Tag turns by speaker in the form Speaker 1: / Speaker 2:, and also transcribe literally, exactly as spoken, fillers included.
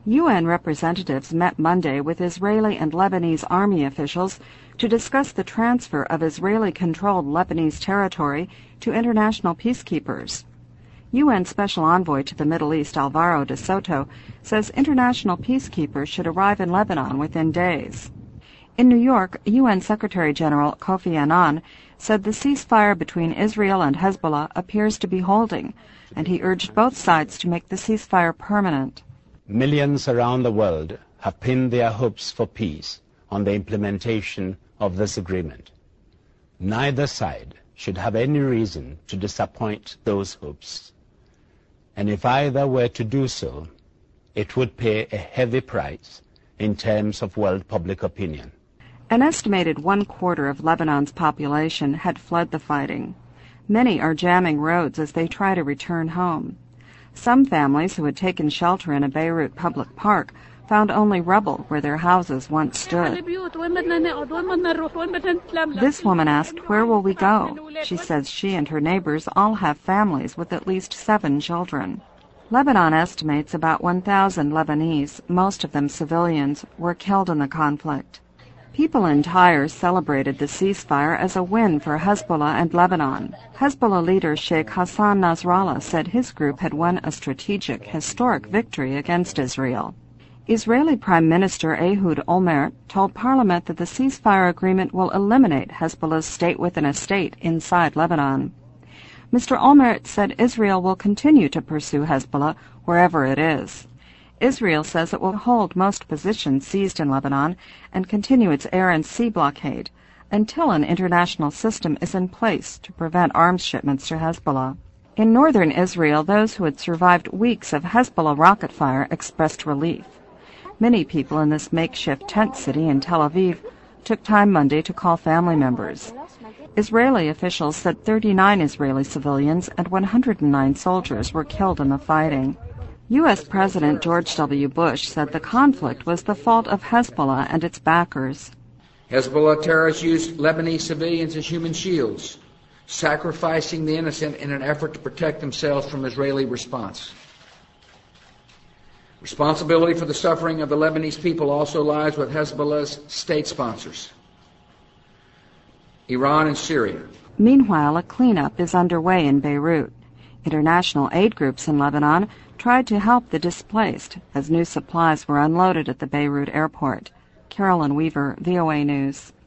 Speaker 1: U N representatives met Monday with Israeli and Lebanese army officials to discuss the transfer of Israeli-controlled Lebanese territory to international peacekeepers. U N Special Envoy to the Middle East Alvaro de Soto says international peacekeepers should arrive in Lebanon within days. In New York, U N Secretary General Kofi Annan said the ceasefire between Israel and Hezbollah appears to be holding, and he urged both sides to make the ceasefire permanent.
Speaker 2: Millions around the world have pinned their hopes for peace on the implementation of this agreement. Neither side should have any reason to disappoint those hopes. And if either were to do so, it would pay a heavy price in terms of world public opinion.
Speaker 1: An estimated one-quarter of Lebanon's population had fled the fighting. Many are jamming roads as they try to return home. Some families who had taken shelter in a Beirut public park found only rubble where their houses once stood. This woman asked, "Where will we go?" She says she and her neighbors all have families with at least seven children. Lebanon estimates about one thousand Lebanese, most of them civilians, were killed in the conflict. People in Tyre celebrated the ceasefire as a win for Hezbollah and Lebanon. Hezbollah leader Sheikh Hassan Nasrallah said his group had won a strategic, historic victory against Israel. Israeli Prime Minister Ehud Olmert told Parliament that the ceasefire agreement will eliminate Hezbollah's state-within-a-state inside Lebanon. Mister Olmert said Israel will continue to pursue Hezbollah wherever it is. Israel says it will hold most positions seized in Lebanon and continue its air and sea blockade until an international system is in place to prevent arms shipments to Hezbollah. In northern Israel, those who had survived weeks of Hezbollah rocket fire expressed relief. Many people in this makeshift tent city in Tel Aviv took time Monday to call family members. Israeli officials said thirty-nine Israeli civilians and one hundred nine soldiers were killed in the fighting. U S President George W. Bush said the conflict was the fault of Hezbollah and its backers.
Speaker 3: Hezbollah terrorists used Lebanese civilians as human shields, sacrificing the innocent in an effort to protect themselves from Israeli response. Responsibility for the suffering of the Lebanese people also lies with Hezbollah's state sponsors, Iran and Syria.
Speaker 1: Meanwhile, a cleanup is underway in Beirut. International aid groups in Lebanon tried to help the displaced as new supplies were unloaded at the Beirut airport. Carolyn Weaver, V O A News.